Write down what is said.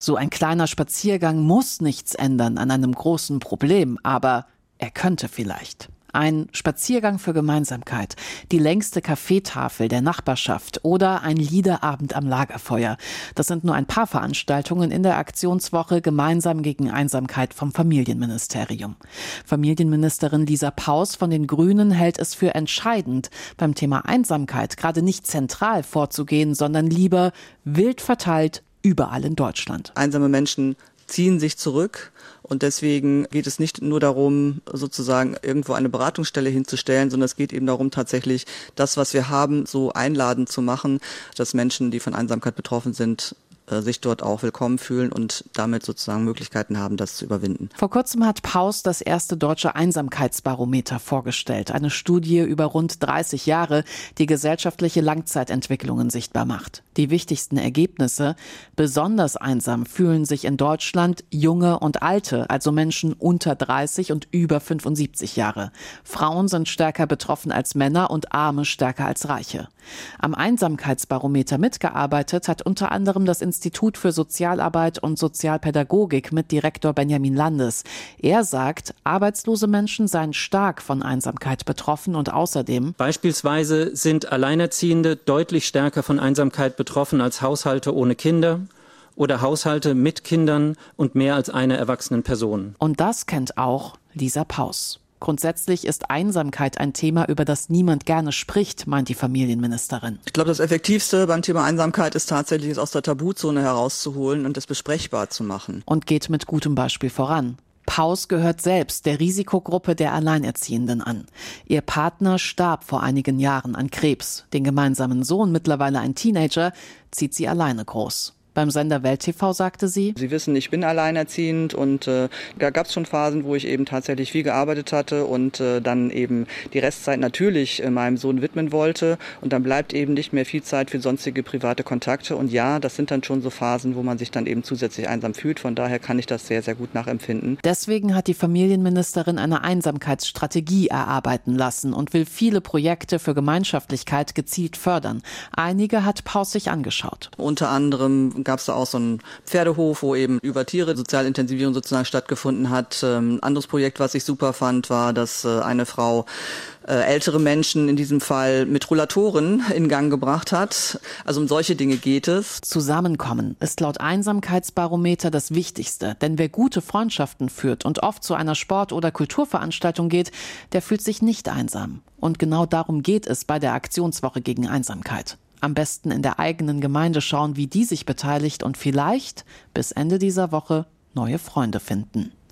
So ein kleiner Spaziergang muss nichts ändern an einem großen Problem, aber er könnte vielleicht. Ein Spaziergang für Gemeinsamkeit, die längste Kaffeetafel der Nachbarschaft oder ein Liederabend am Lagerfeuer. Das sind nur ein paar Veranstaltungen in der Aktionswoche Gemeinsam gegen Einsamkeit vom Familienministerium. Familienministerin Lisa Paus von den Grünen hält es für entscheidend, beim Thema Einsamkeit gerade nicht zentral vorzugehen, sondern lieber wild verteilt überall in Deutschland. Einsame Menschen ziehen sich zurück und deswegen geht es nicht nur darum, sozusagen irgendwo eine Beratungsstelle hinzustellen, sondern es geht eben darum, tatsächlich das, was wir haben, so einladend zu machen, dass Menschen, die von Einsamkeit betroffen sind, sich dort auch willkommen fühlen und damit sozusagen Möglichkeiten haben, das zu überwinden. Vor kurzem hat Paus das erste deutsche Einsamkeitsbarometer vorgestellt. Eine Studie über rund 30 Jahre, die gesellschaftliche Langzeitentwicklungen sichtbar macht. Die wichtigsten Ergebnisse: besonders einsam fühlen sich in Deutschland Junge und Alte, also Menschen unter 30 und über 75 Jahre. Frauen sind stärker betroffen als Männer und Arme stärker als Reiche. Am Einsamkeitsbarometer mitgearbeitet hat unter anderem das Institut für Sozialarbeit und Sozialpädagogik mit Direktor Benjamin Landes. Er sagt, arbeitslose Menschen seien stark von Einsamkeit betroffen und außerdem: Beispielsweise sind Alleinerziehende deutlich stärker von Einsamkeit betroffen als Haushalte ohne Kinder oder Haushalte mit Kindern und mehr als einer erwachsenen Person. Und das kennt auch Lisa Paus. Grundsätzlich ist Einsamkeit ein Thema, über das niemand gerne spricht, meint die Familienministerin. Ich glaube, das Effektivste beim Thema Einsamkeit ist tatsächlich, es aus der Tabuzone herauszuholen und es besprechbar zu machen. Und geht mit gutem Beispiel voran. Paus gehört selbst der Risikogruppe der Alleinerziehenden an. Ihr Partner starb vor einigen Jahren an Krebs. Den gemeinsamen Sohn, mittlerweile ein Teenager, zieht sie alleine groß. Beim Sender Welt TV sagte sie: Sie wissen, ich bin alleinerziehend und da gab es schon Phasen, wo ich eben tatsächlich viel gearbeitet hatte und dann eben die Restzeit natürlich meinem Sohn widmen wollte. Und dann bleibt eben nicht mehr viel Zeit für sonstige private Kontakte. Und ja, das sind dann schon so Phasen, wo man sich dann eben zusätzlich einsam fühlt. Von daher kann ich das sehr, sehr gut nachempfinden. Deswegen hat die Familienministerin eine Einsamkeitsstrategie erarbeiten lassen und will viele Projekte für Gemeinschaftlichkeit gezielt fördern. Einige hat Paus sich angeschaut. Unter anderem gab es da auch so einen Pferdehof, wo eben über Tiere Sozialintensivierung sozusagen stattgefunden hat. Ein anderes Projekt, was ich super fand, war, dass eine Frau ältere Menschen in diesem Fall mit Rollatoren in Gang gebracht hat. Also um solche Dinge geht es. Zusammenkommen ist laut Einsamkeitsbarometer das Wichtigste. Denn wer gute Freundschaften führt und oft zu einer Sport- oder Kulturveranstaltung geht, der fühlt sich nicht einsam. Und genau darum geht es bei der Aktionswoche gegen Einsamkeit. Am besten in der eigenen Gemeinde schauen, wie die sich beteiligt und vielleicht bis Ende dieser Woche neue Freunde finden.